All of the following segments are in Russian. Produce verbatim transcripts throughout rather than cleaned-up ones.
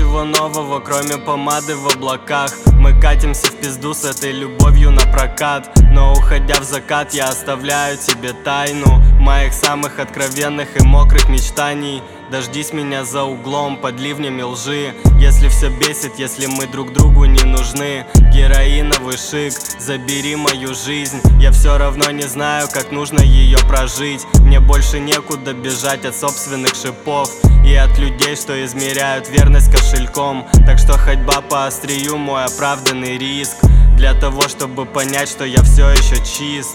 Ничего нового, кроме помады в облаках. Мы катимся в пизду с этой любовью на прокат. Но уходя в закат, я оставляю тебе тайну моих самых откровенных и мокрых мечтаний. Дождись меня за углом под ливнями лжи. Если все бесит, если мы друг другу не нужны. Героиновый шик, забери мою жизнь. Я все равно не знаю, как нужно ее прожить. Мне больше некуда бежать от собственных шипов и от людей, что измеряют верность кошельком. Так что ходьба по острию мой оправданный риск, для того, чтобы понять, что я все еще чист.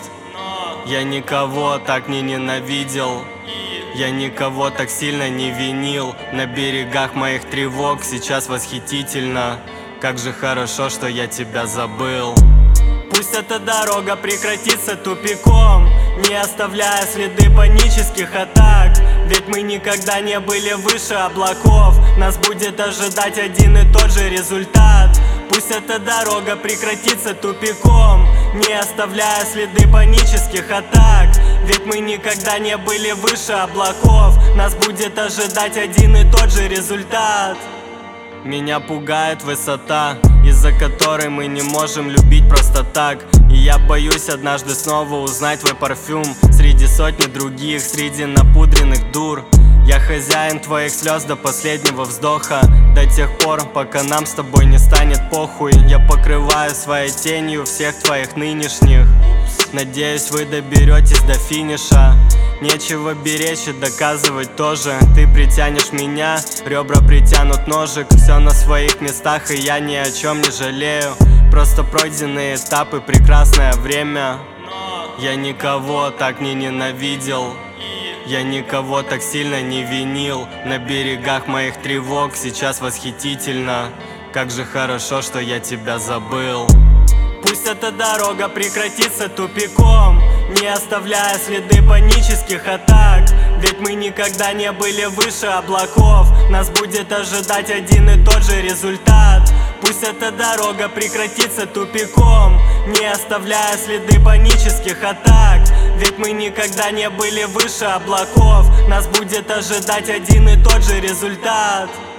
Я никого так не ненавидел, я никого так сильно не винил. На берегах моих тревог сейчас восхитительно. Как же хорошо, что я тебя забыл. Пусть эта дорога прекратится тупиком, не оставляя следы панических атак. Ведь мы никогда не были выше облаков, нас будет ожидать один и тот же результат. Пусть эта дорога прекратится тупиком, не оставляя следы панических атак. Ведь мы никогда не были выше облаков, нас будет ожидать один и тот же результат. Меня пугает высота, из-за которой мы не можем любить просто так. И я боюсь однажды снова узнать твой парфюм среди сотни других, среди напудренных дур. Я хозяин твоих слез до последнего вздоха, до тех пор, пока нам с тобой не станет похуй. Я покрываю своей тенью всех твоих нынешних. Надеюсь, вы доберетесь до финиша. Нечего беречь и доказывать тоже. Ты притянешь меня, ребра притянут ножик. Все на своих местах, и я ни о чем не жалею. Просто пройденные этапы, прекрасное время. Я никого так не ненавидел, я никого так сильно не винил. На берегах моих тревог сейчас восхитительно. Как же хорошо, что я тебя забыл. Пусть эта дорога прекратится тупиком, не оставляя следы панических атак. Ведь мы никогда не были выше облаков, нас будет ожидать один и тот же результат. Пусть эта дорога прекратится тупиком, не оставляя следы панических атак. Ведь мы никогда не были выше облаков, нас будет ожидать один и тот же результат.